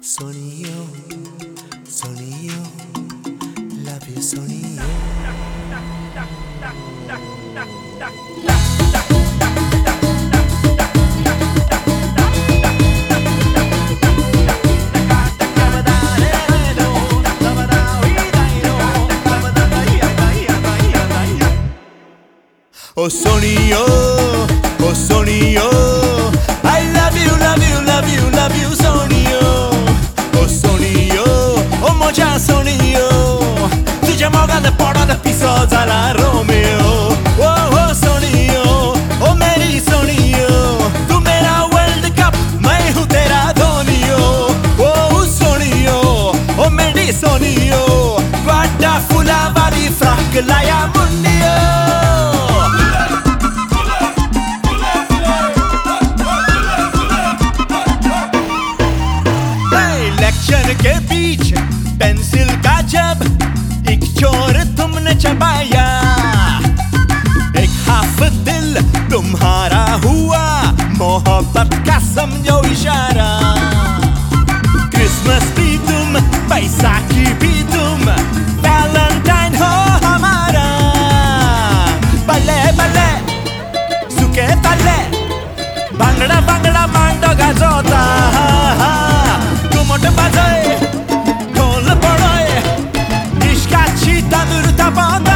Sonio, Sonio, love you, Sonio. Oh Sonio, oh Sonio, I love you, love you, love you, love you, Sonio. Oh Sonio, oh moja Sonio, तुझ्या मोगात पडत पिसो झाला Romeo. Oh oh Sonio, oh मेरी Sonio, तू मेरा world cup, मैं हूँ तेरा धोनियो. Oh Sonio, oh मेरी Sonio, guarda fula वाली फ्रॉक लाया मुंडियो. के बीच पेंसिल का जब एक चोर तुमने चबाया, एक हाफ दिल तुम्हारा हुआ, मोहब्बत का समझो इशारा. क्रिसमस भी तुम, बैसाखी भी तुम, वैलेंटाइन हो हमारा. बल्ले बल्ले सुके तल्ले बांगड़ा बांगड़ा मांडो गाजोता. बाजाय ढोल पडोय इश्काची तांदूळ तापवता.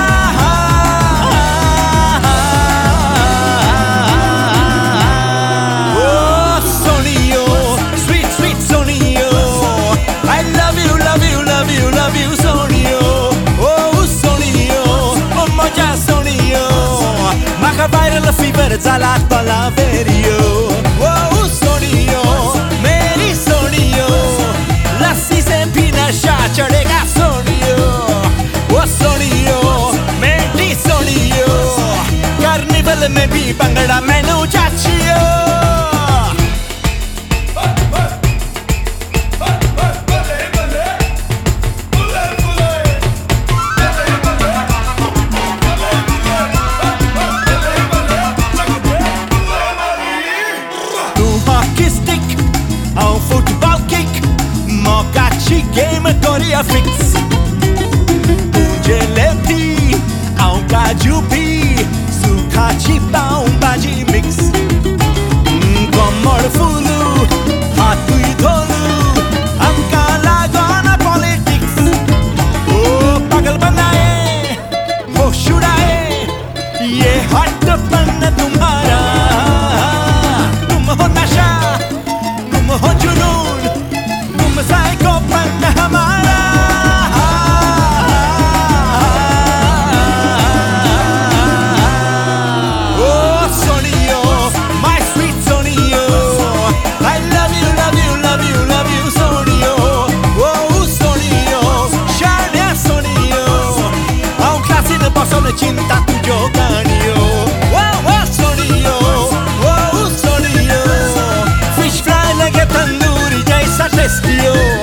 Oh Sonio, sweet sweet Sonio, I love you, love you, love you, love you, Sonio. Oh Sonio, oh moja Sonio, maka viral fever झाला तला वेरियो. Oh Sonio, मेरी Sonio, लस्सी से भी नशा चढ़ेगा Sonio. वो Sonio, मेरी Sonio, कार्निवल में भी भंगड़ा मैनू चाचियो. तू हॉकी स्टिक और फुटबॉल किक, मोकाची गेम कोरिया फिक्स. मुझे लेती और काजू भी, सुखाची पाऊं बाजी मिक्स. कमर फुलू हातुई धोलू, हमका लागोना पॉलिटिक्स. ओ पागल बनाए होश उड़ाए ये हट्टपन तुम्हारा. तुम हो नशा, तुम हो जुनून, तुम साइकोपन हमारा. Oh Sonio, my sweet Sonio, I love you, love you, love you, love you, Sonio. Oh Sonio, shania Sonio, a un clase de paso de cinta tuyo ganio. Oh Sonio, oh Sonio, fish fry like a tandoori jaisa testio.